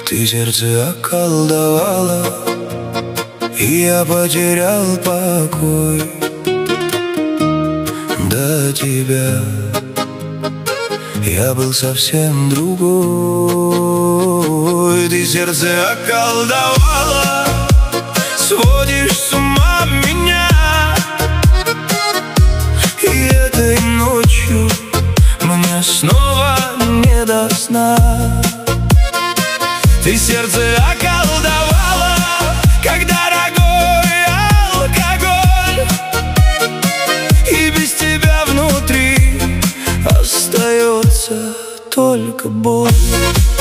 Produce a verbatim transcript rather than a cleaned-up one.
Ты сердце околдовала, и я потерял покой. До тебя я был совсем другой. Ты сердце околдовала, сводишь с ума меня. И этой ночью мне снова не до сна. Ты сердце околдовала, как дорогой алкоголь, и без тебя внутри остается только боль.